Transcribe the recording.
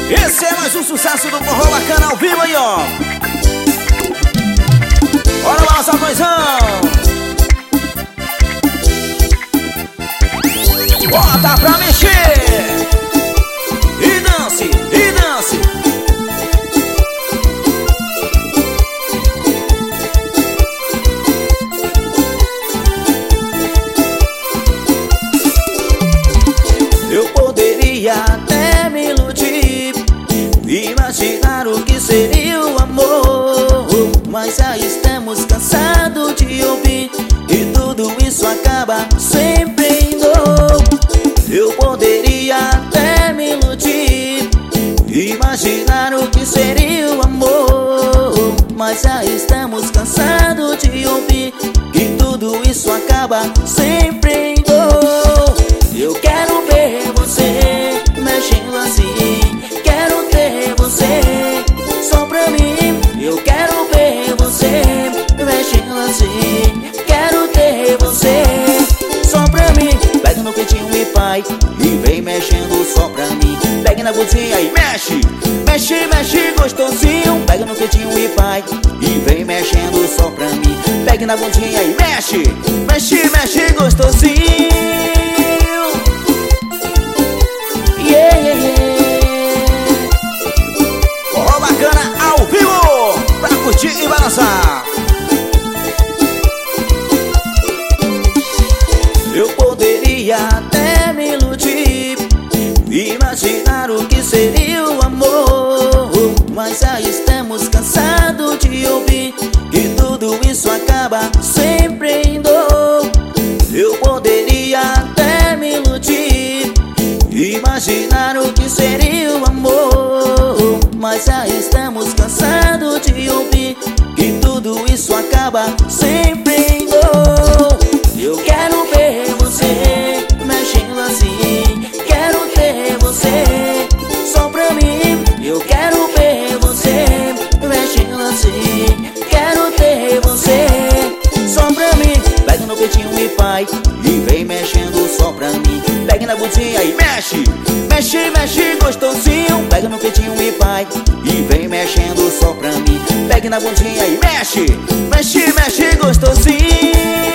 Esse é mais um sucesso do Forró Bacana ao vivo aí, ó. Bora lá, Salvãozão. Bota pra mexer. E dance, e dance. Eu poderia até me iludir, imaginar o que seria o amor, mas já estamos cansados de ouvir e tudo isso acaba sempre em dor. Eu poderia até me iludir, imaginar o que seria o amor, mas já estamos cansados de ouvir e tudo isso acaba sempre em dor. Eu quero ver você mexendo assim, quero ter você só pra mim. Eu quero ver você mexendo assim, quero ter você só pra mim. Pega no peitinho e pai e vem mexendo só pra mim. Pega na bundinha e mexe, mexe, mexe gostosinho. Pega no peitinho e pai e vem mexendo só pra mim. Pega na bundinha e mexe, mexe, mexe gostosinho. Yeah, yeah, yeah. Forró Bacana ao vivo, pra curtir e balançar. Eu poderia até me iludir, imaginar o que seria o amor, mas já estamos cansados de ouvir que tudo isso acaba sempre em dor. Eu poderia até me iludir, imaginar o que seria o amor, mas já estamos cansados de ouvir que tudo isso acaba sempre em dor. Eu quero ver você mexendo assim, quero ter você só pra mim. Eu quero ver você mexendo assim, quero ter você só pra mim. Pega no peitinho e pai e vem mexendo só pra mim. Pega na bundinha e mexe, mexe, mexe gostosinho. Pega no peitinho e pai e vem mexendo só pra mim. Pega na bundinha e mexe, mexe, mexe gostosinho.